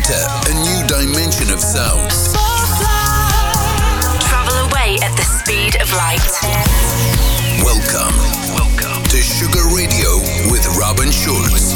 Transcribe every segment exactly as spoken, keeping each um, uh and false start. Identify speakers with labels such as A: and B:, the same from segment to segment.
A: enter a new dimension of sound.
B: Travel away at the speed of light.
A: Welcome, welcome to Sugar Radio with Robin Schulz.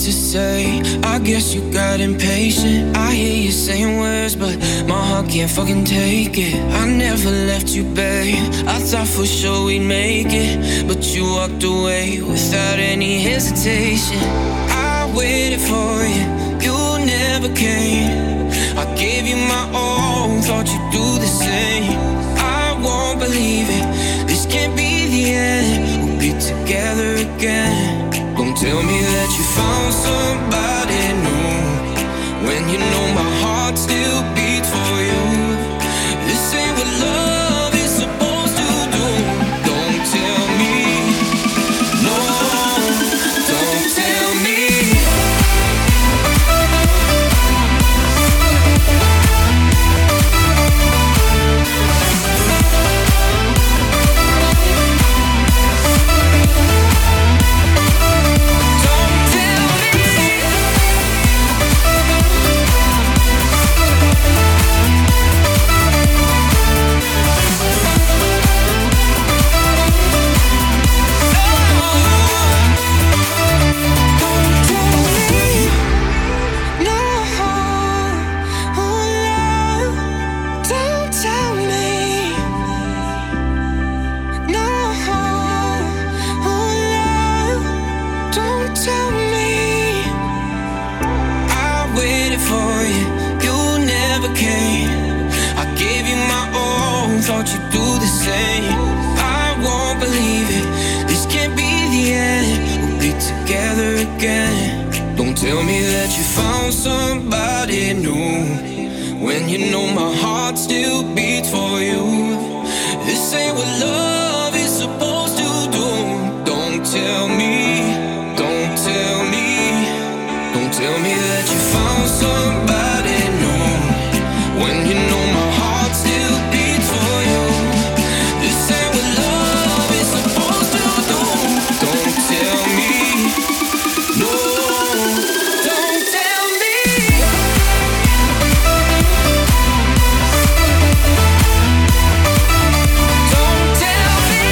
C: to say. I guess you got impatient. I hear you saying words, but my heart can't fucking take it. I never left you, babe. I thought for sure we'd make it, but you walked away without any hesitation. I waited for you, you never came. I gave you my all, thought you'd do the same. I won't believe it, this can't be the end. We'll be together again. Don't tell me that you found somebody new when you know my heart still beats for you. This ain't what love is supposed to do. Don't tell me, no, don't tell me. Thought you'd do the same. I won't believe it, this can't be the end. We'll be together again. Don't tell me that you found somebody new when you know my heart still beats for you. This ain't what love is supposed to do. Don't tell me, don't tell me, don't tell me that you found somebody new when you know my heart still beats for you. This ain't what love is supposed to do. Don't tell me, no, don't tell me. Don't tell me.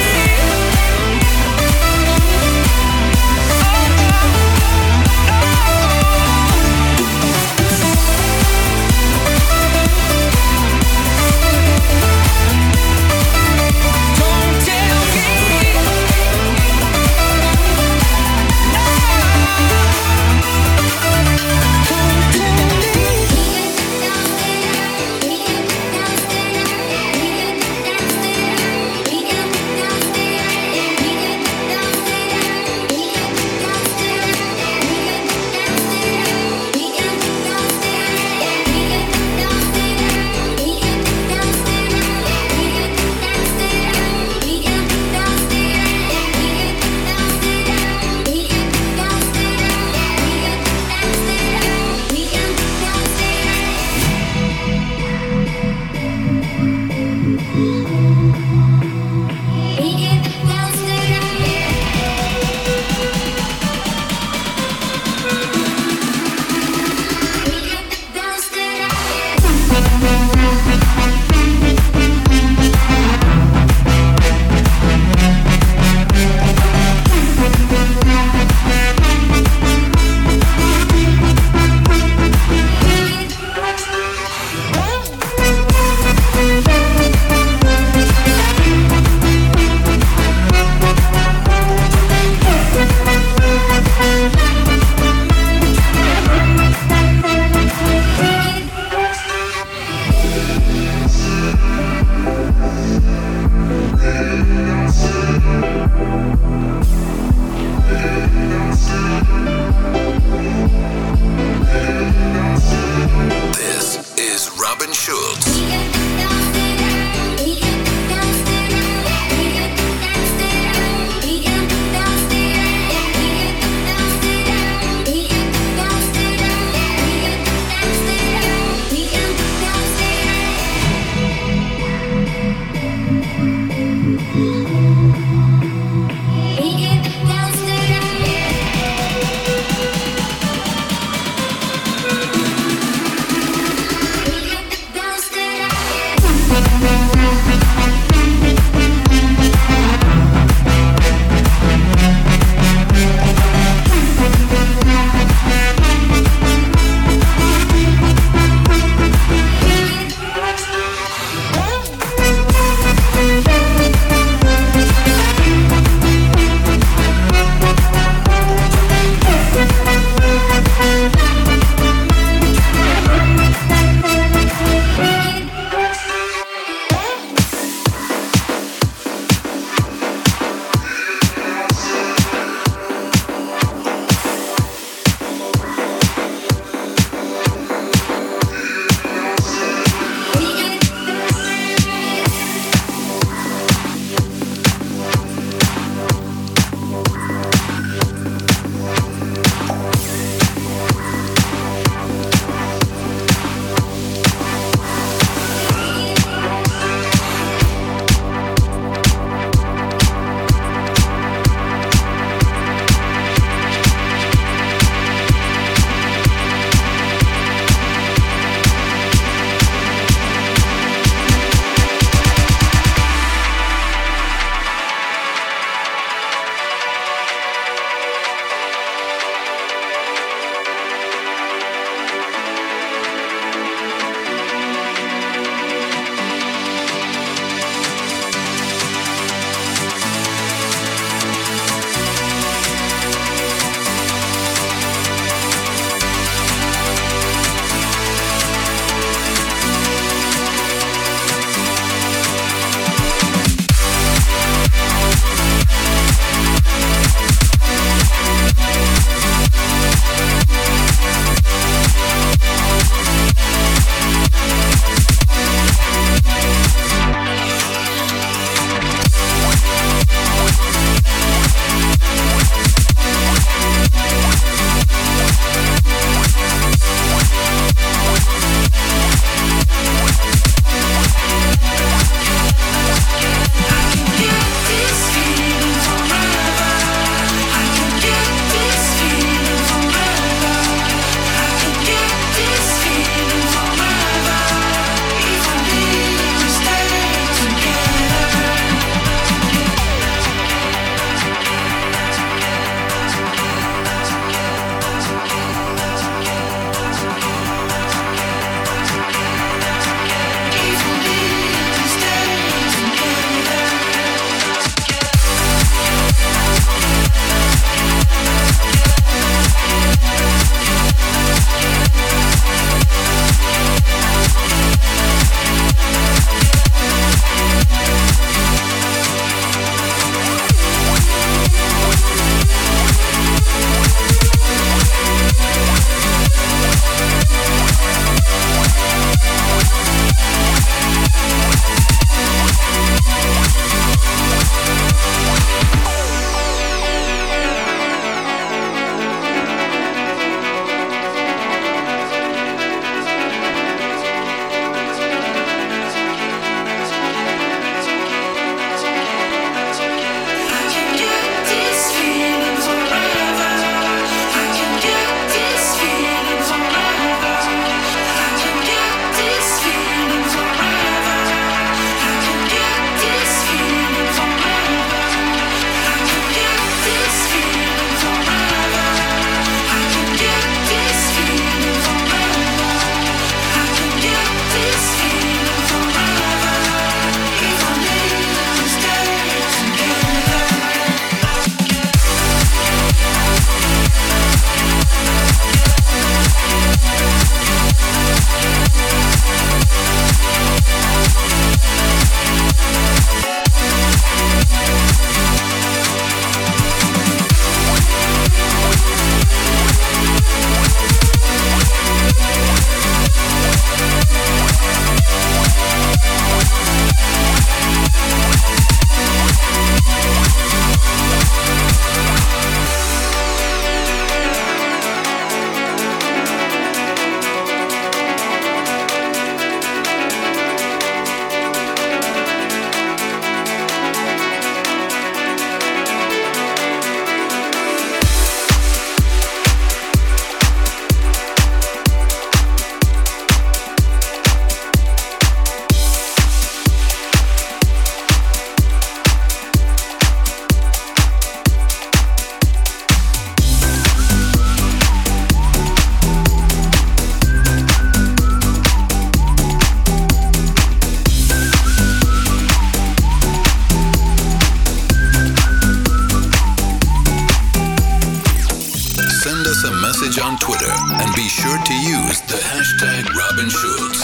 A: on Twitter and be sure to use the hashtag Robin Schulz.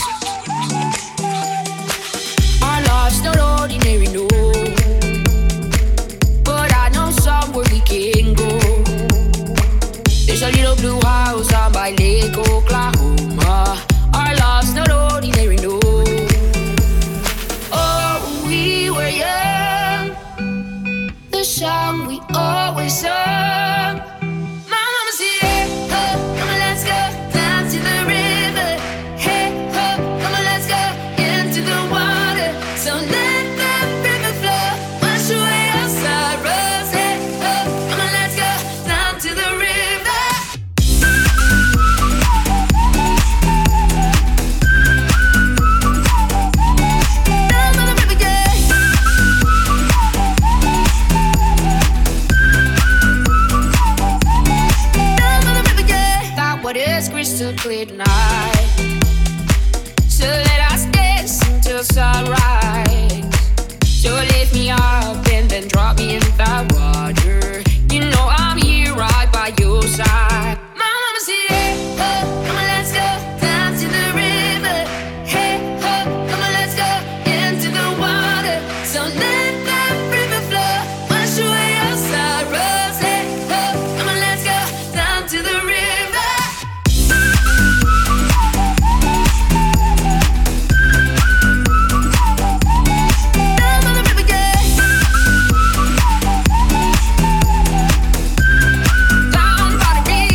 D: Our life's not ordinary, no, but I know somewhere we can go. There's a little blue house out by Lake Oklahoma. Our love's not ordinary, no. Oh, we were young, the song we always sung. My mama said, hey, ho, come on, let's go down to the river. Hey, ho, come on, let's go into the water. So let the river flow, wash away our sorrows. Hey, ho, come on, let's go down to the river. What is crystal clear tonight? So let us dance until sunrise. So lift me up and then drop me in that water. You know I'm here right by your side. My mama said, hey, ho, come on, let's go down to the river. Hey, ho, come on, let's go into the water. So let that river flow, wash away our sorrows. Hey, ho, come on, let's go down to the river. Down by the river.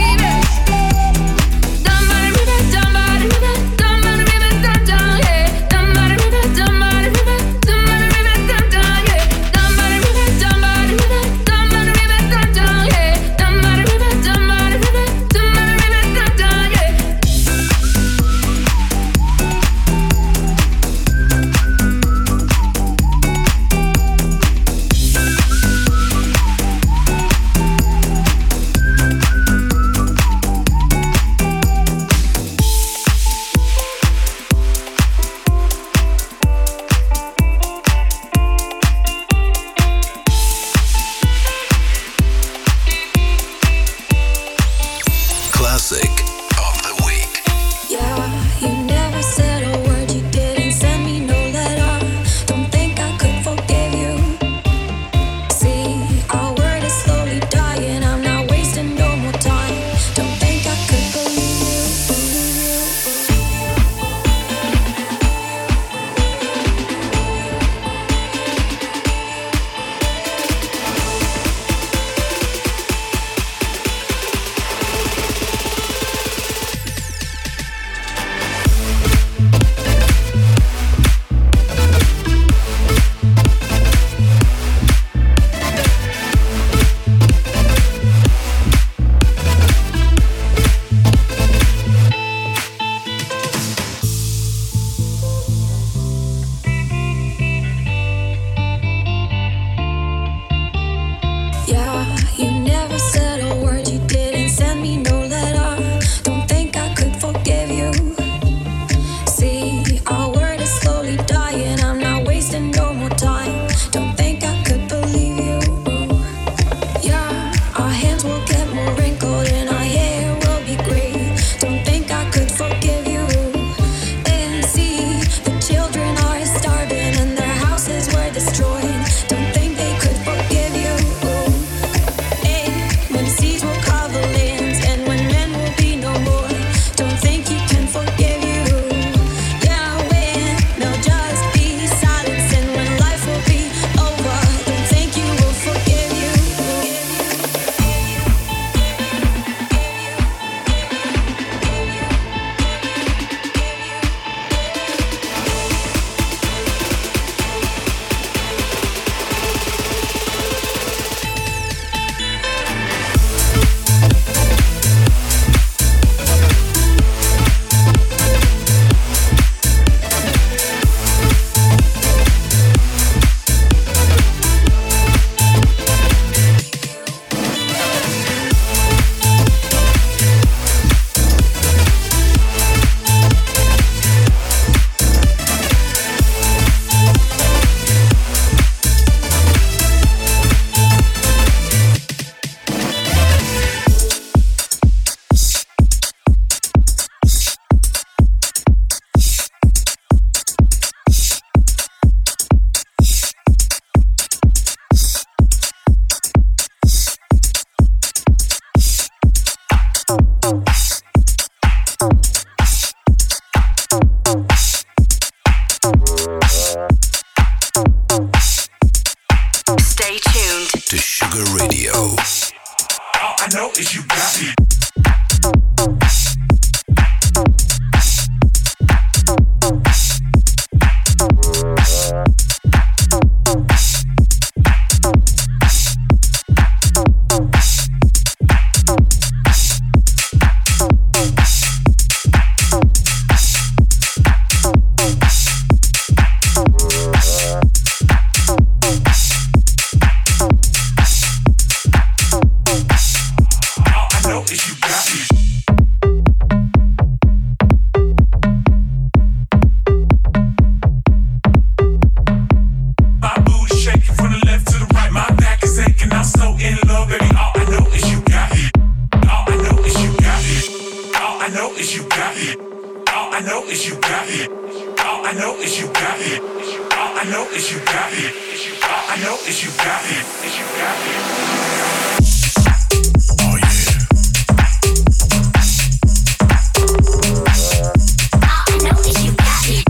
E: got it. All I know is you got it. All I know is you got it. All I know is you got it. All I know is you got it. Is you got it. Oh yeah.
D: All I know is you got it.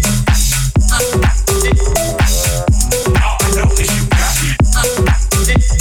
E: All I know is you got it.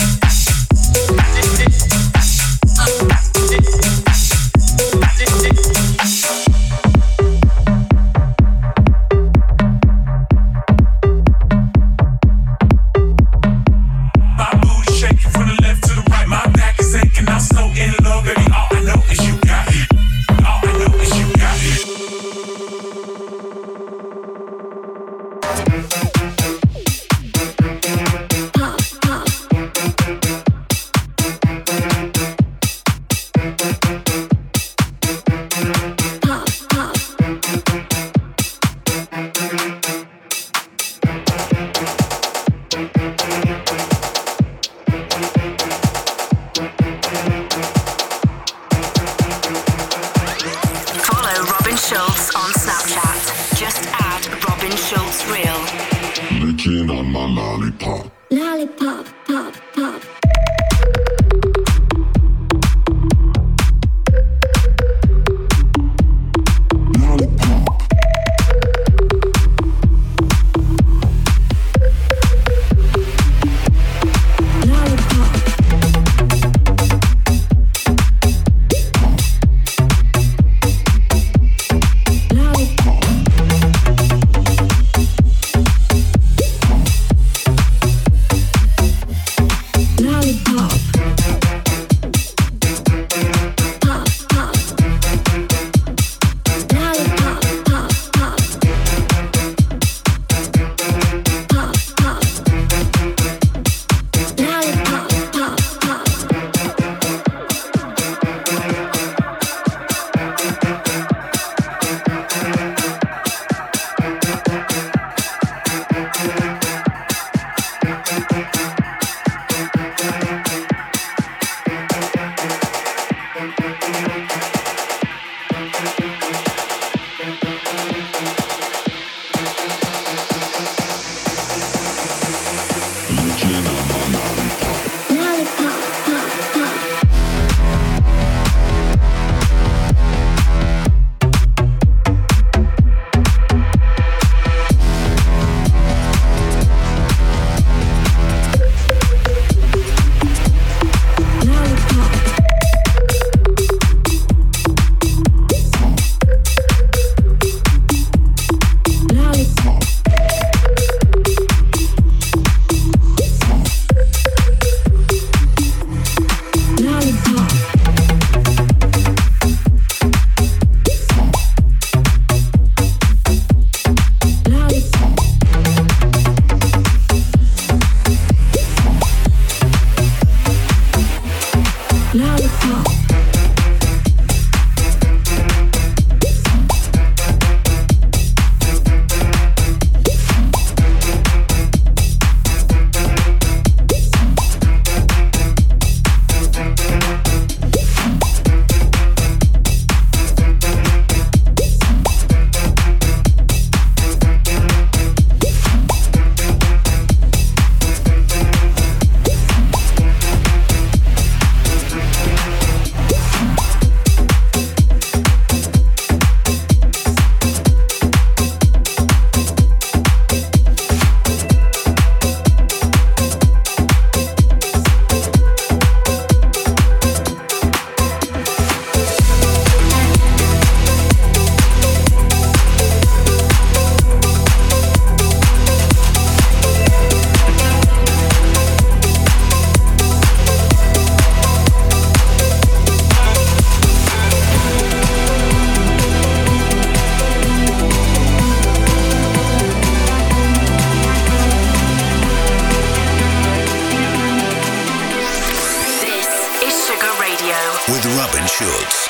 A: with Robin Schulz.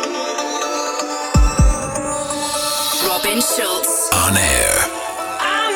B: Robin Schulz.
A: On air.
D: I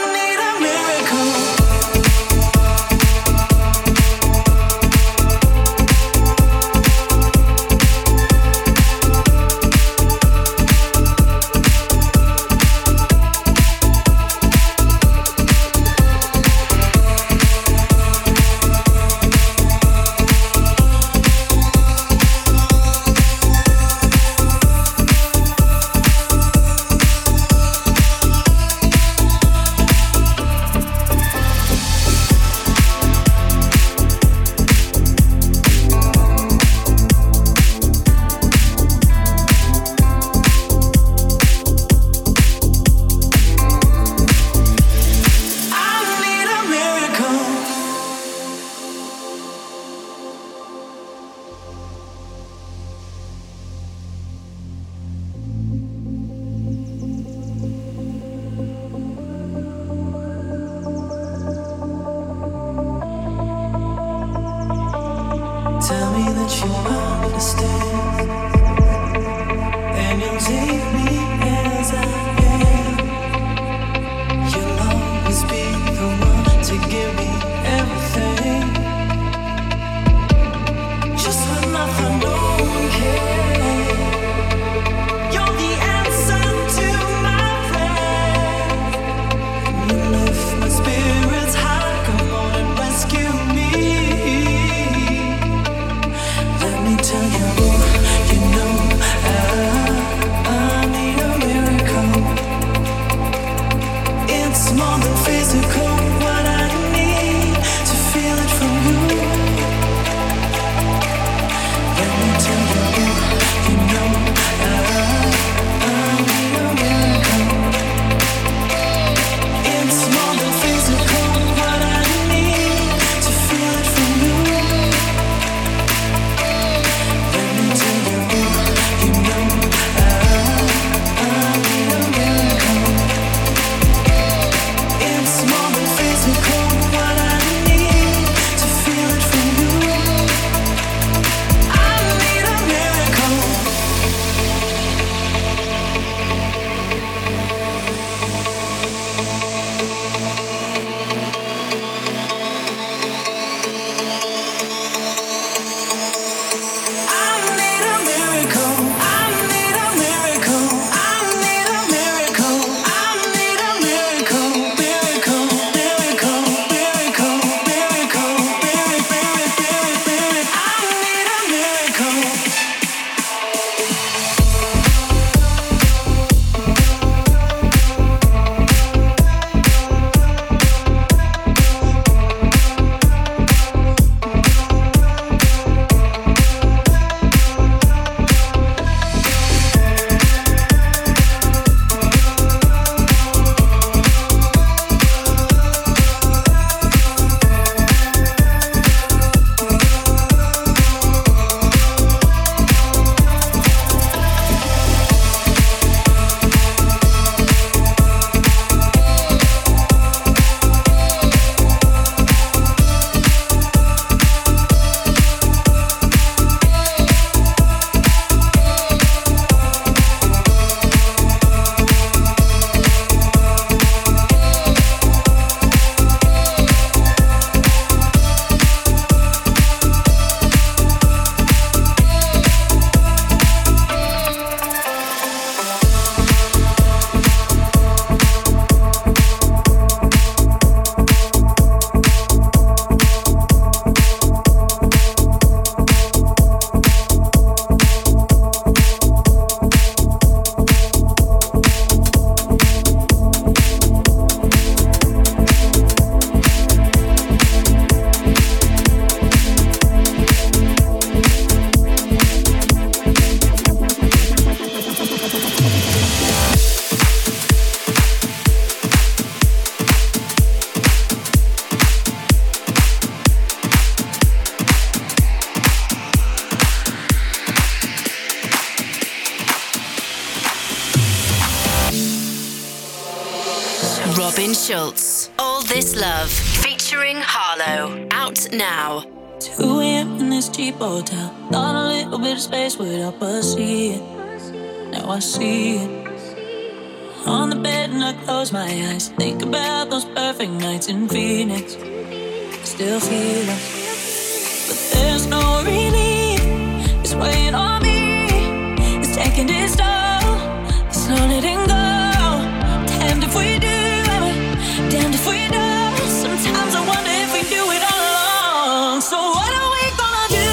B: Robin Schulz. All This Love, featuring Harlow. Out now.
F: two a.m. in this cheap hotel. Thought a little bit of space would help us see it. Now I see it. On the bed and I close my eyes. Think about those perfect nights in Phoenix. Still feel them. But there's no relief. It's weighing on me. It's taking its toll. It's not letting go. Damned if we do. Damned if we don't. Sometimes I wonder if we do it all along. So what are we gonna do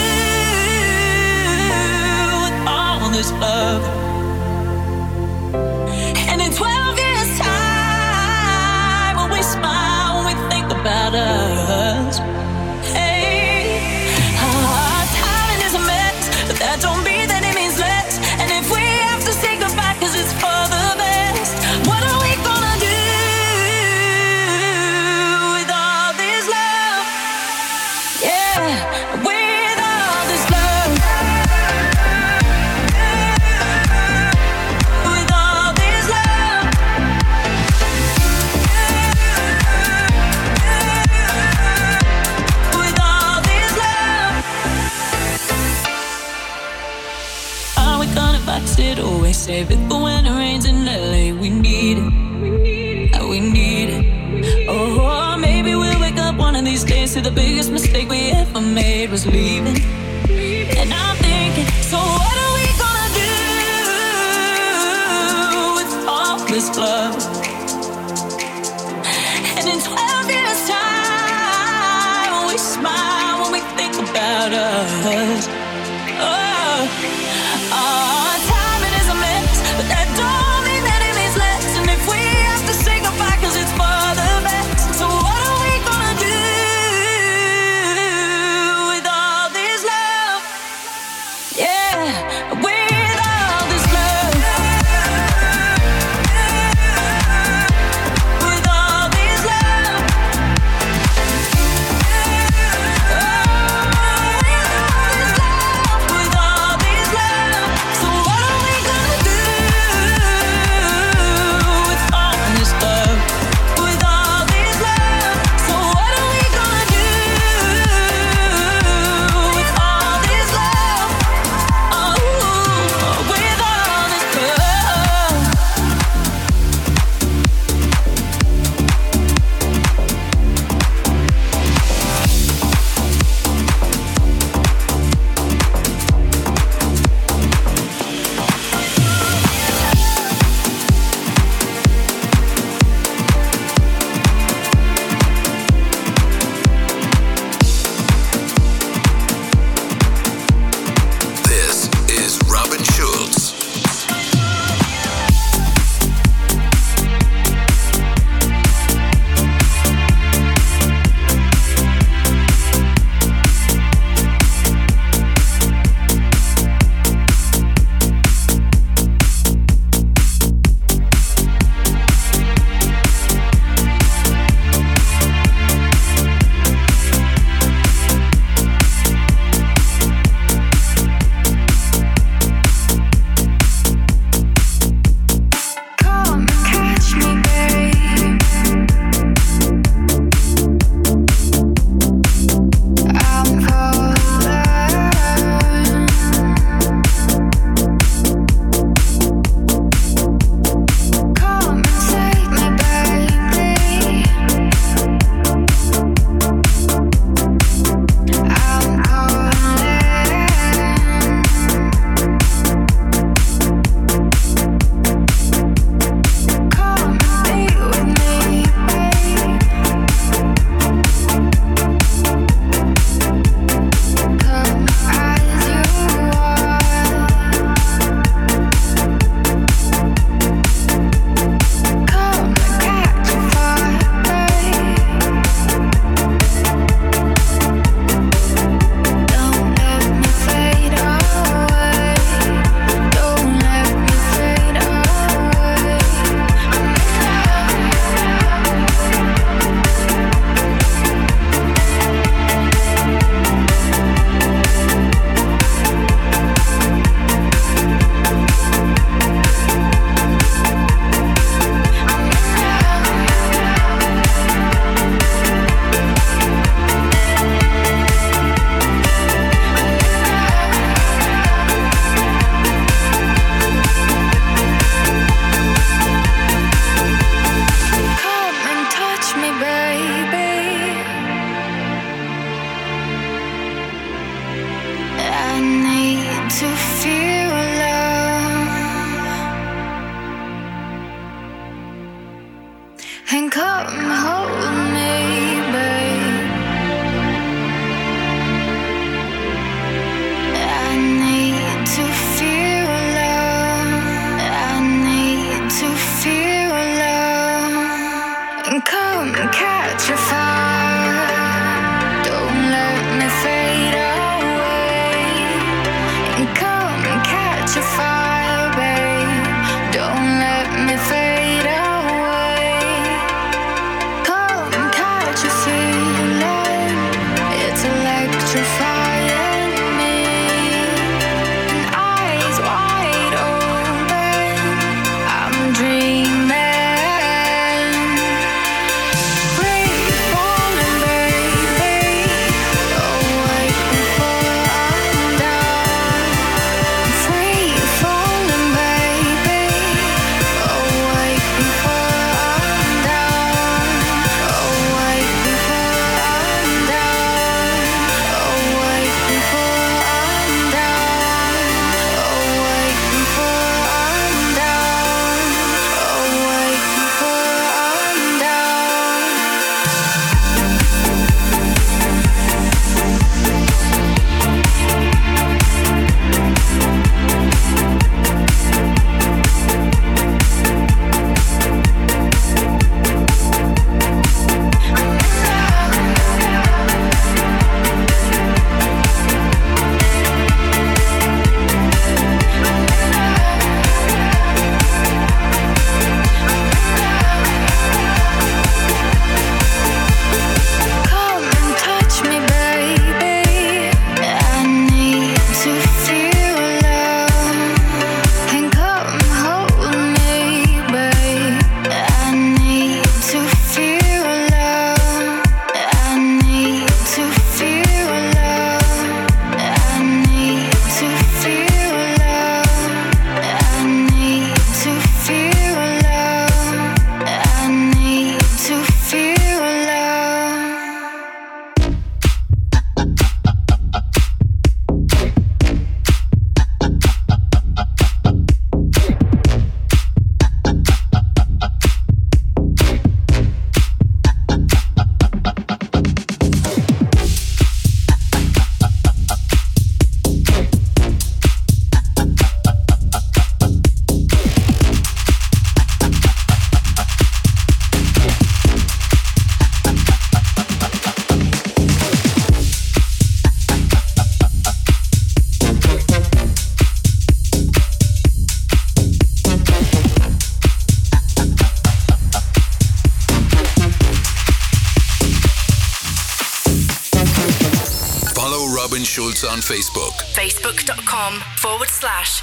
F: with all this love? And in twelve years time, when we smile, when we think about us, hey, our timing is a mess, but that don't mean that it means less. And if we have to say goodbye cause it's for the best, what are we gonna do? It always save it for when it rains in L A. We need it, we need it. Oh, maybe we'll wake up one of these days to the biggest mistake we ever made was leaving. And I'm thinking, so what are we gonna do with all this love? And in twelve years time, when we smile, when we think about us, oh, oh. But that don't mean that it means less. And if we have to say goodbye cause it's for the best, so what are we gonna do with all this love? Yeah, with all this love.
D: and come hold me, babe. I need to feel love. I need to feel love. And come catch a fire. Don't let me fade away. And come catch a fire, babe. Don't let me fade away. Come catch a feeling. It's electrifying me. And eyes wide open, I'm dreaming. Free falling, baby. Awake before I'm down. Free falling, baby. Awake before I'm down. Awake before I'm down. Awake before I'm down. Awake before I'm down. Awake before I'm Come and touch me, baby. I need to feel love. And come hold me, babe. I need to feel love. I need to feel love. I need to feel love. I need to feel love. I need to feel love.
A: Follow Robin Schulz on Facebook.
B: Facebook.com forward slash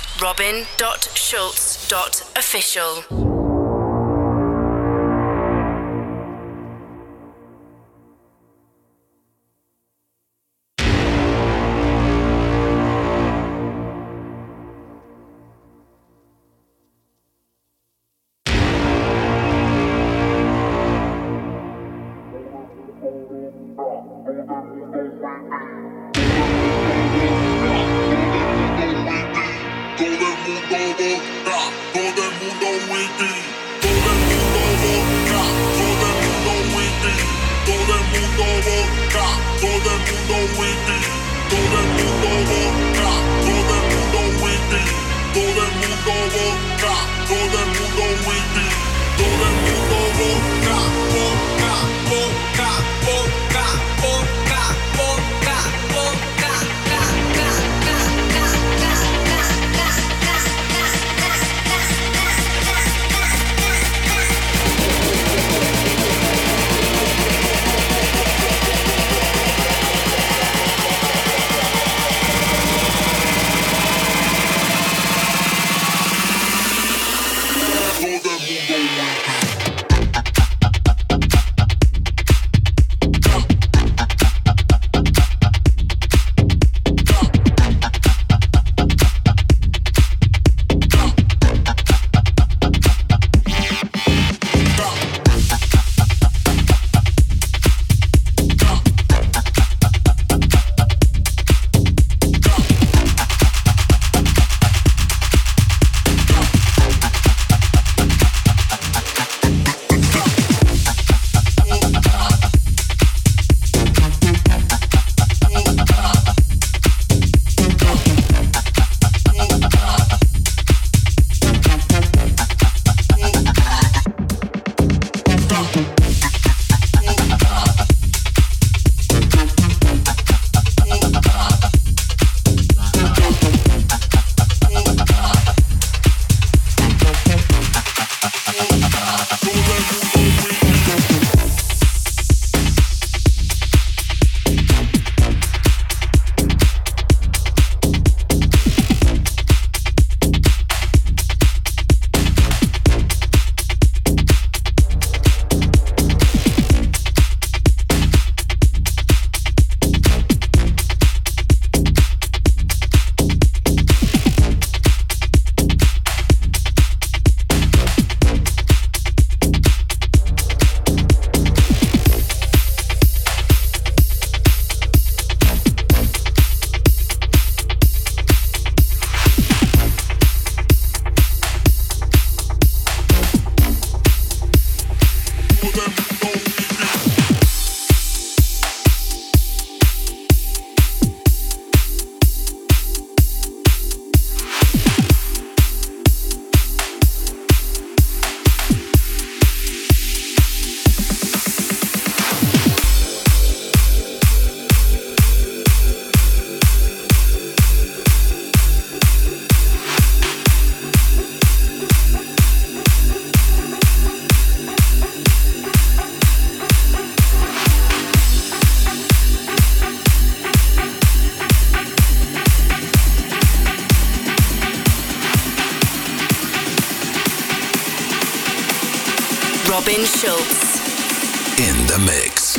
B: Robin.Schulz.official.
E: Todo el mundo
B: Robin Schulz.
A: In the mix.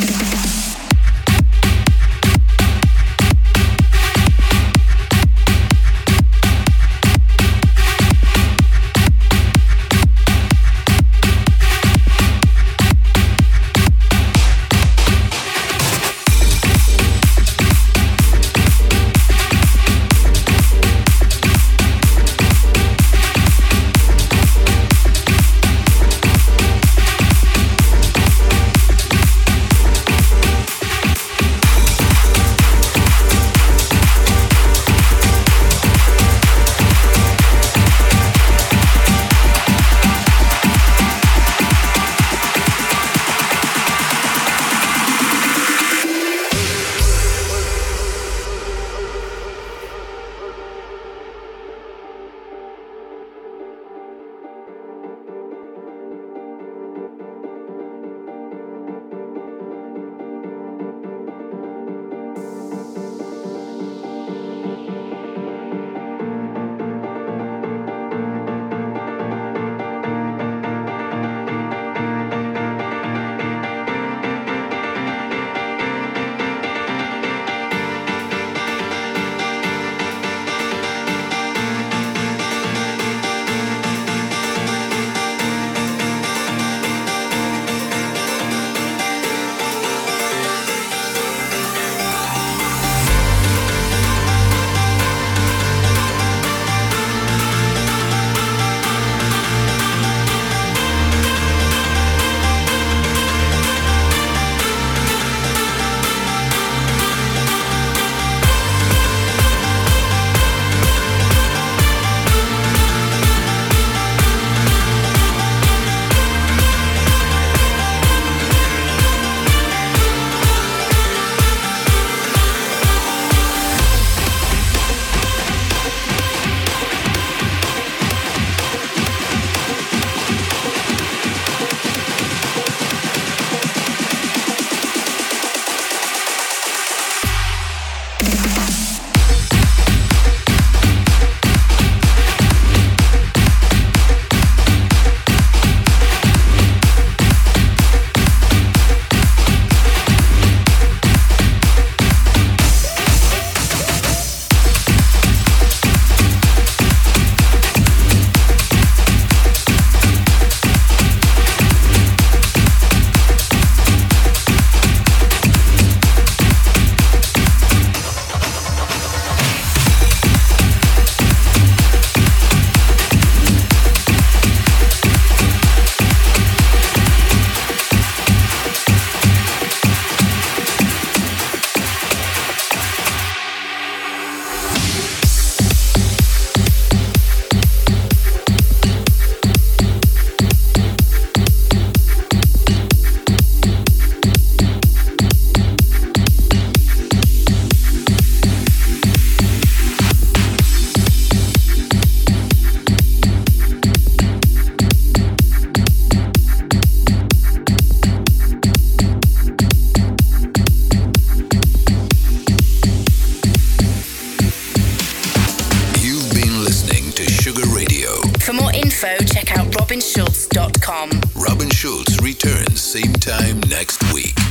B: Check out robin schulz dot com.
A: Robin Schulz returns same time next week.